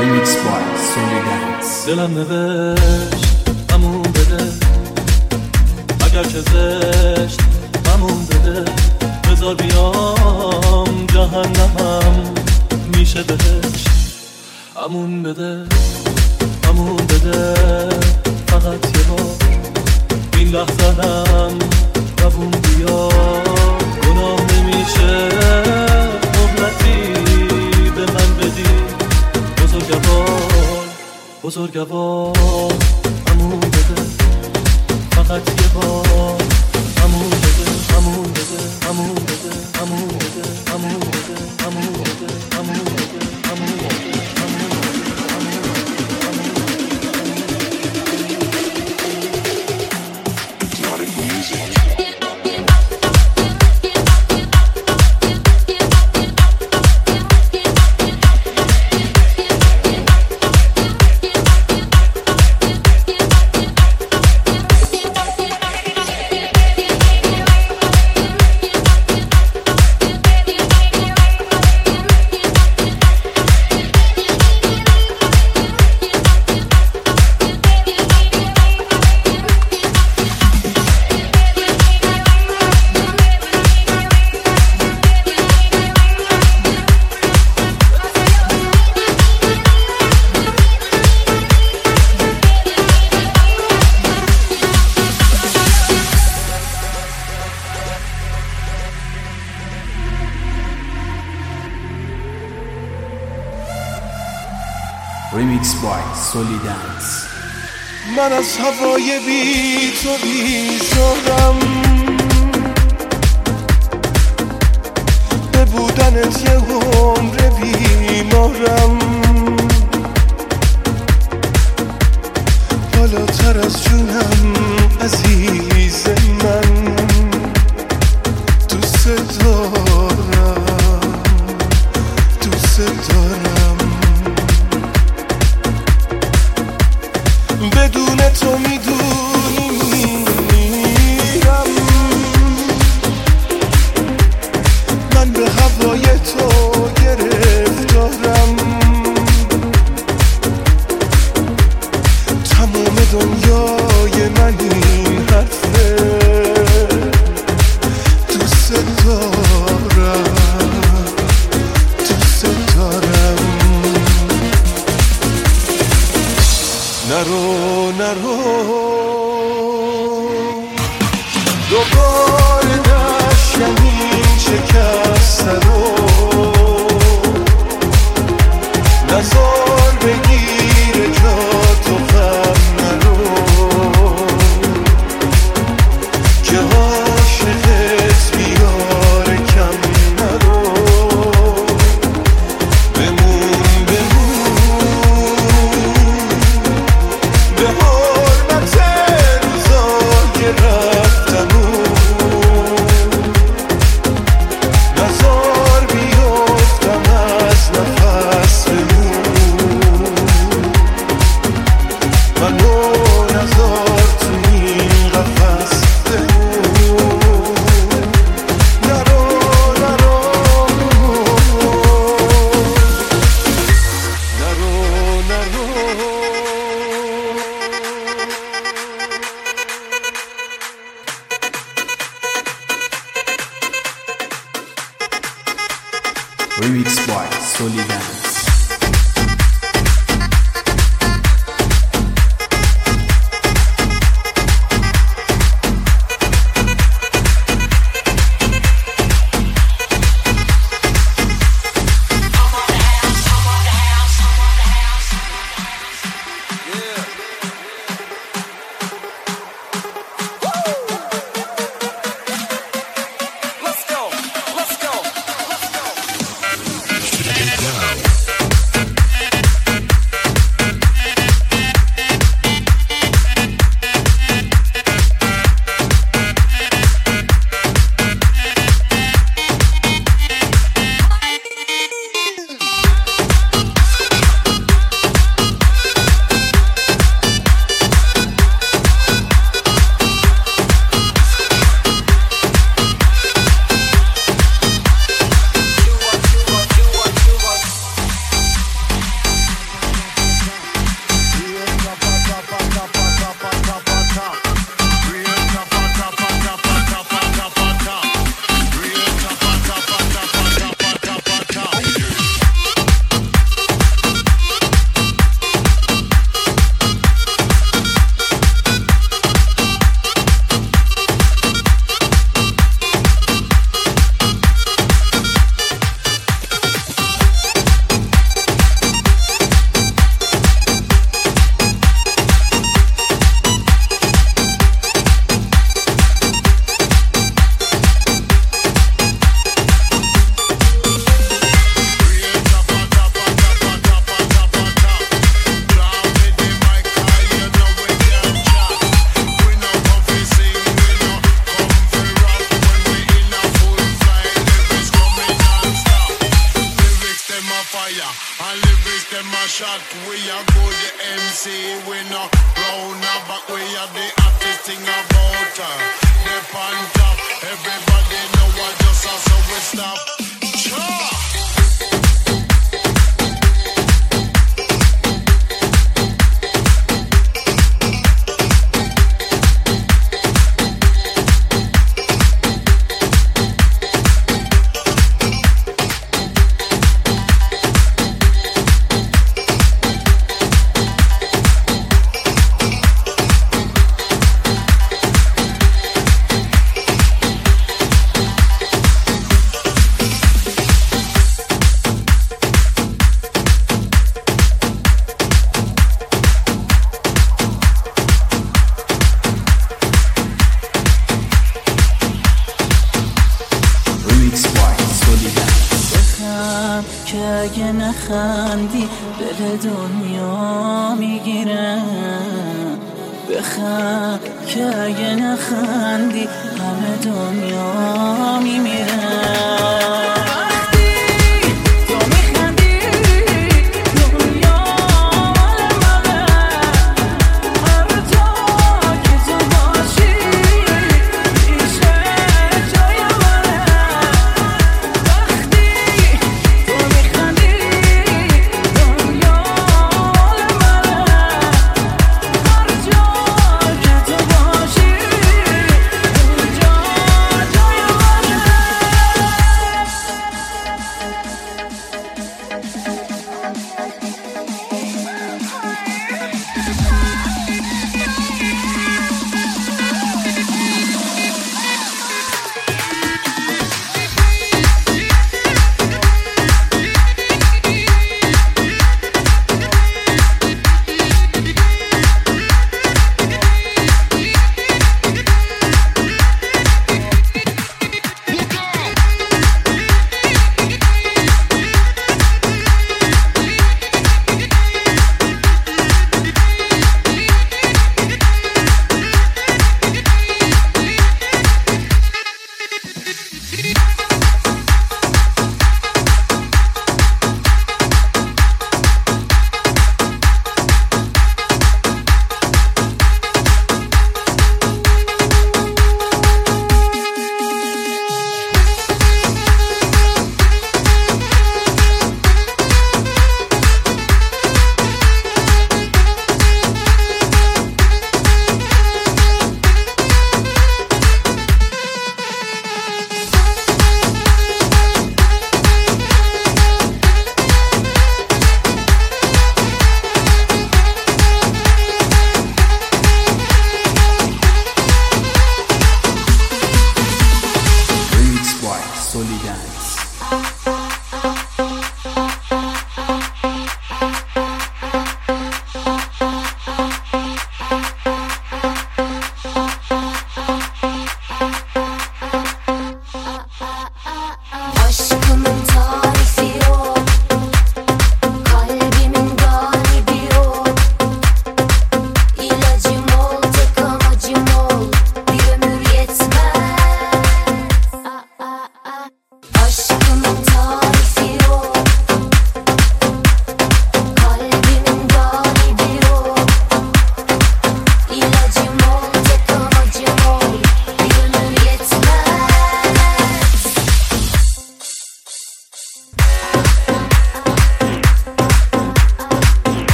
Remix by Sony Dance. دلم نوشت همون بده، اگر که زشت همون بده، بذار بیام جهنمم میشه بهش. همون بده همون بده، فقط یه بار این لحظنم روون بیا. گناه نمیشه مهلتی به من بدی، بزرگوار همون بده، فقط یه بار همون بده، همون بده، همون بده، همون بده، همون بده، همون بده، همون بده، همون بده. Remix by Sony Dance. من از هوای بی تو بیزارم، به بودنت یه عمر بیمارم. بالاتر از جونم عزیز من، دوست دارم، دوست دارم. بدون تو میدونی میرم، من به هوای تو گرفتارم. تمام دنیای من این حرفه، دوست دارم، دوست دارم. نرو نرو دوباره نشکنی این شکسته رو، نزار بگیره جا تو غم نرو، که عاشقت بیاره کم نرو. بمون به حرمت روزای رفتنو، نزار بیفتم از نفس بمون. منو نزار تو این قفس بمون. نرو نرو نرو نرو. Remix by Sony Dance. Let's go. fire. And lyrics them a shot. We a good MC. We no round a back. We are the hottest thing about her. They on top. Everybody know what just us, so we stop. Sure. که اگه نخندی دل دنیا میگیرم، بخند که اگه نخندی همه دنیا میمیرم.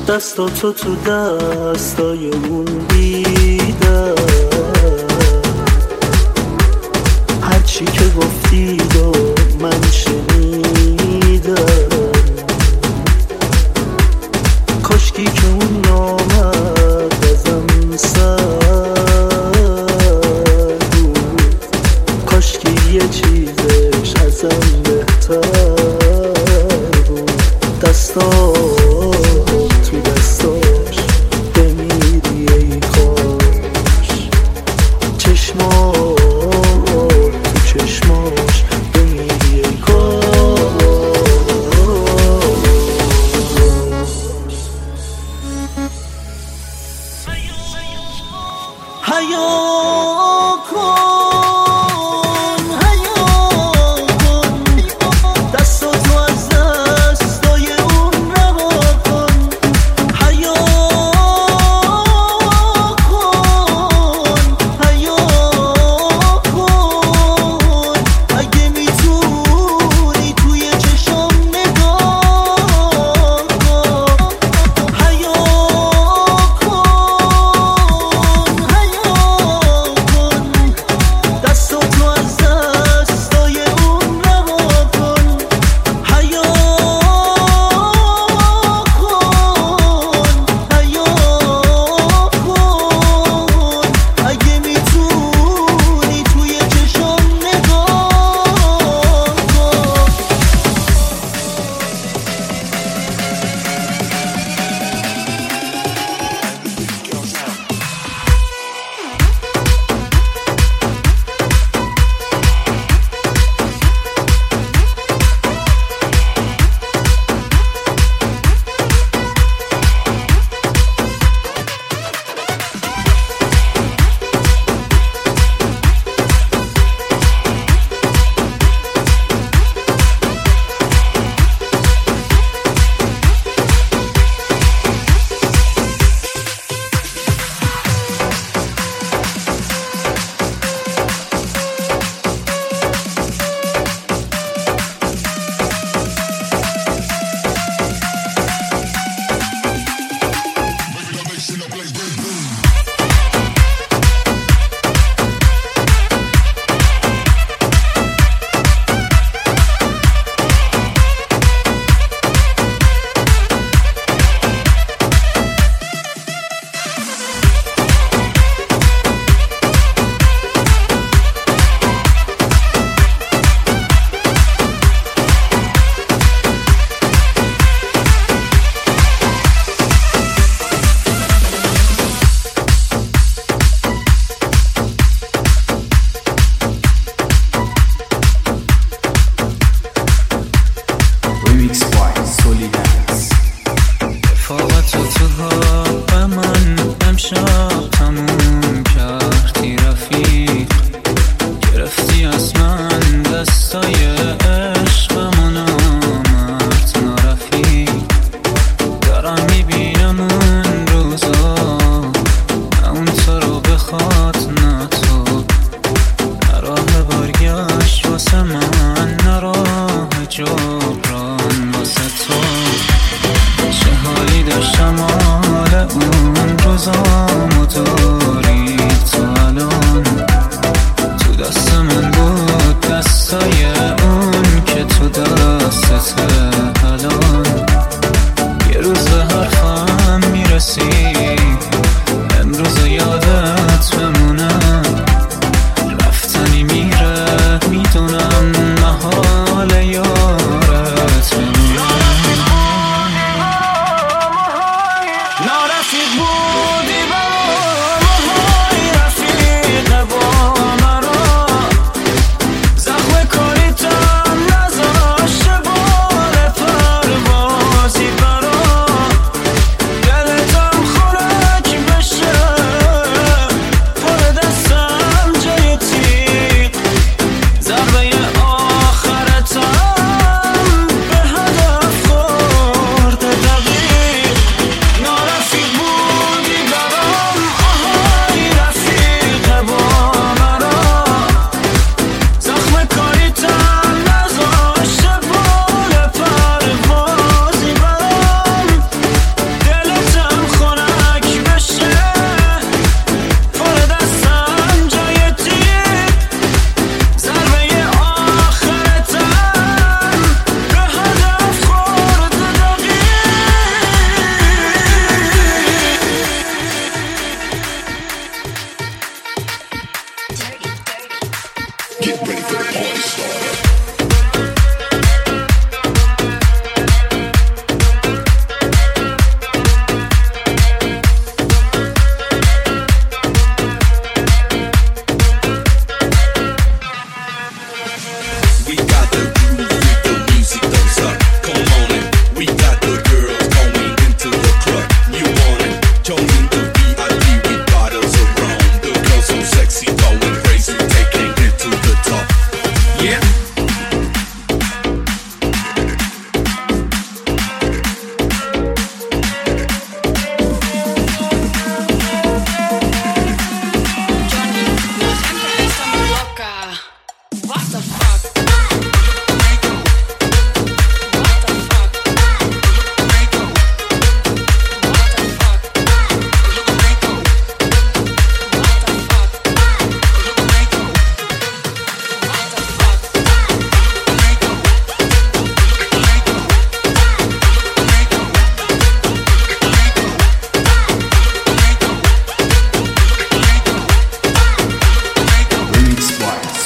دستاتو تو دستای اون دیدم، هرچی که گفتید و من شنیدم، کاشکی که اون نامد ازم سر بود، کاشکی یه چیزش ازم بهتر بود. دستا تو دستاش بمیری ای کاش، چشما تو چشماش بمیری ای کاش. حیا کن حیا کن، دستاتو از دستای اون رها کن. حیا کن حیا کن،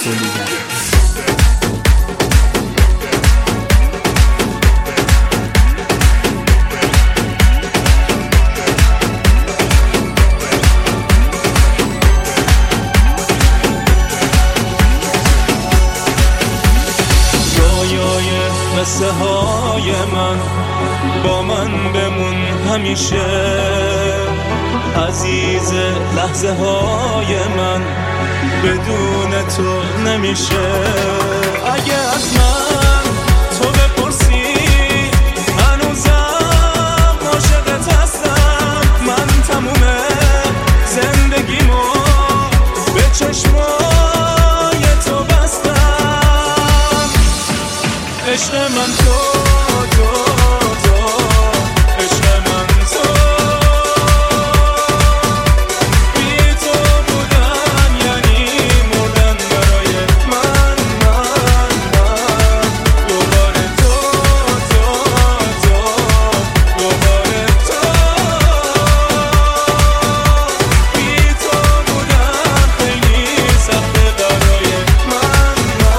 Solidance. قصه های من با من بمون همیشه، عزیز لحظه های من بدون تو نمیشه. اگه از من تو بپرسی هنوزم عاشقت هستم، من تموم زندگیمو به چشمای تو بستم. عشق من تو عشق من تو، بی تو بودن یعنی مردن برای من دوباره تو دوباره تو، بی تو بودن خیلی سخته برای من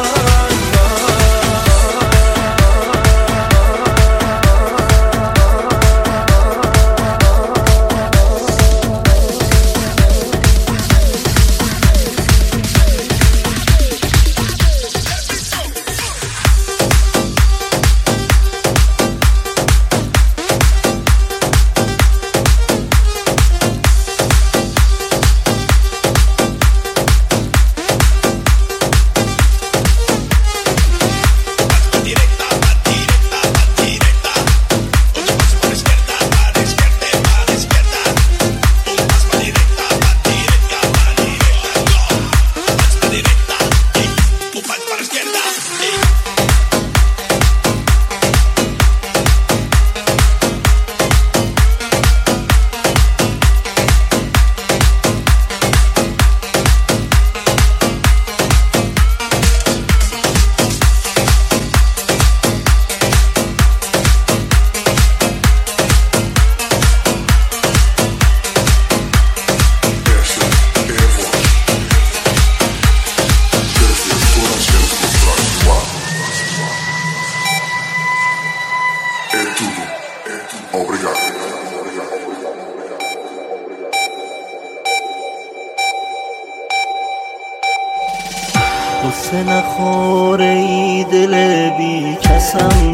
قصه نخوره ای دل بی کسم،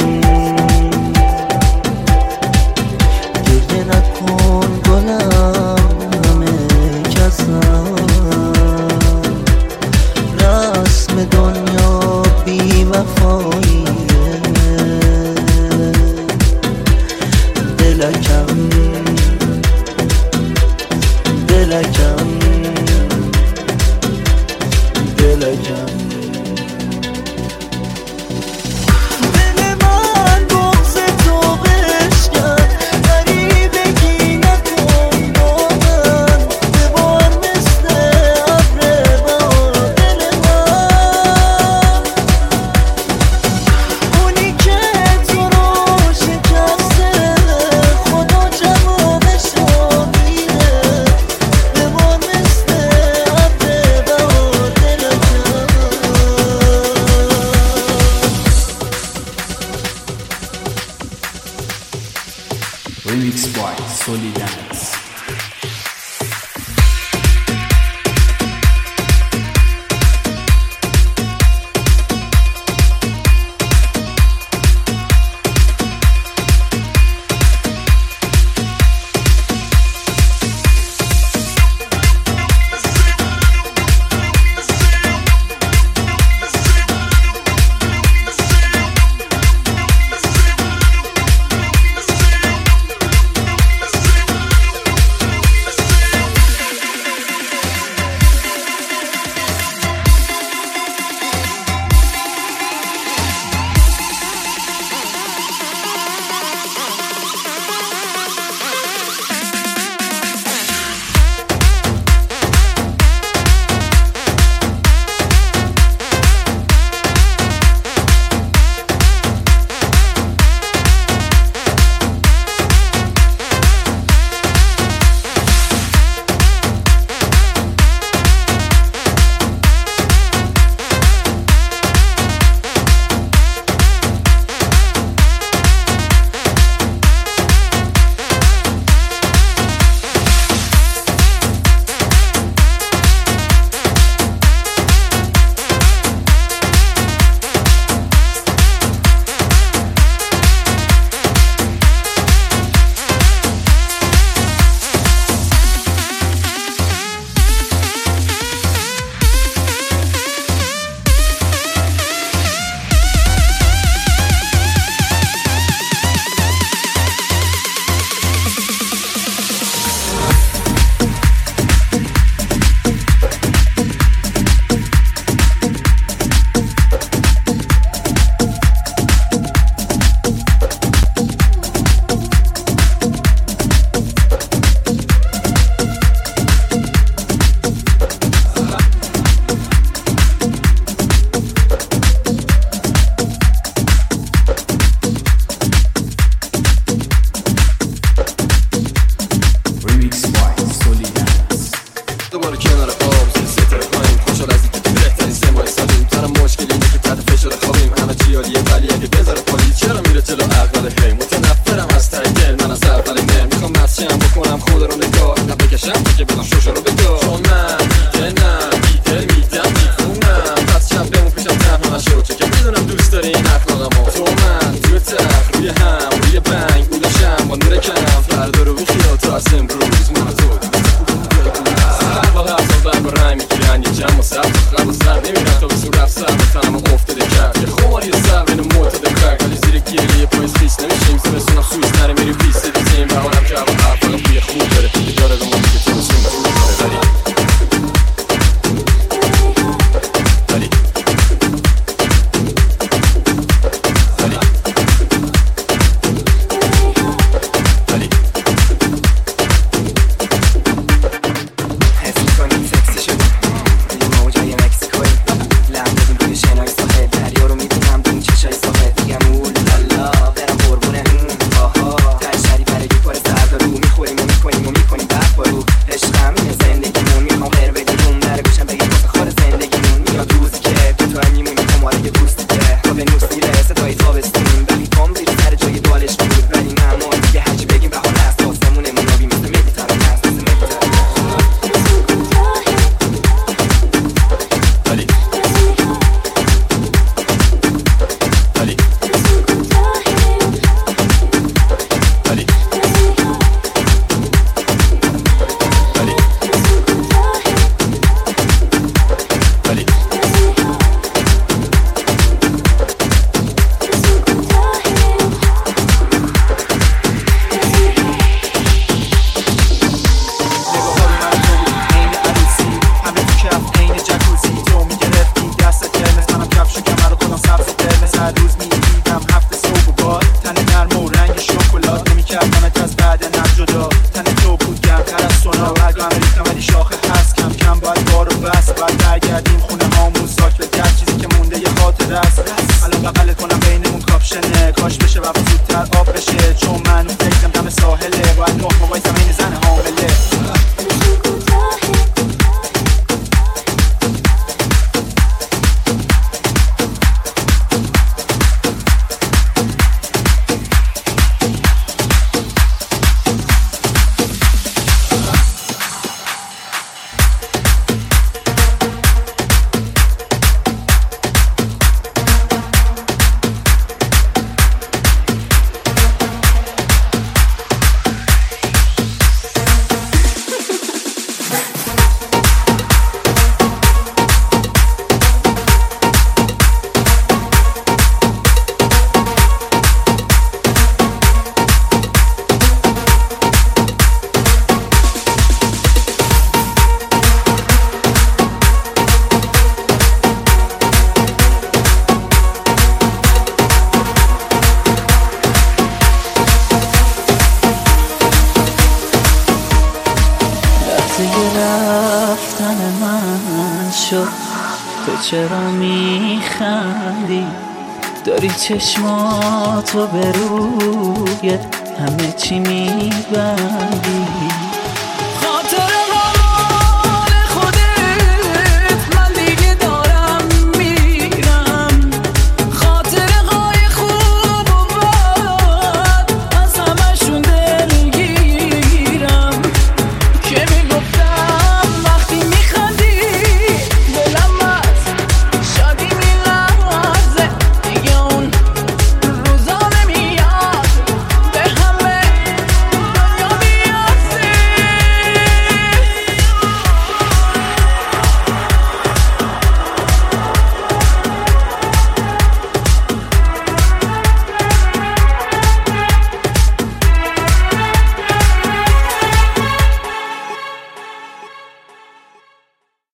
گریه نکن گلم همه کسم، رسم دنیا بی وفاییه، دلکم دلکم دلکم. برگردیم خونه هامون ساک به در چیزی که مونده یه خاطره است. الان بغل کنم بینمون کاپشنه کاش بشه و زودتر آب بشه چون من فکرم دم ساحله باید نه وایسم این زن حامله. رفتن من شد تو چرا میخندی داری چشماتو به روی همه چی میبندی